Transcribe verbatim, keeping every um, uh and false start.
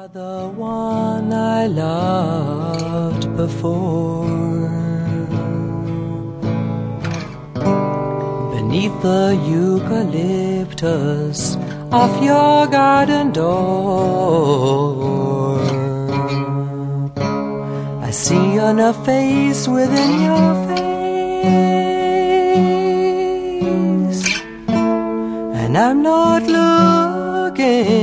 are the one I loved before. Beneath the eucalyptus of your garden door, I see your face within your face, and I'm not looking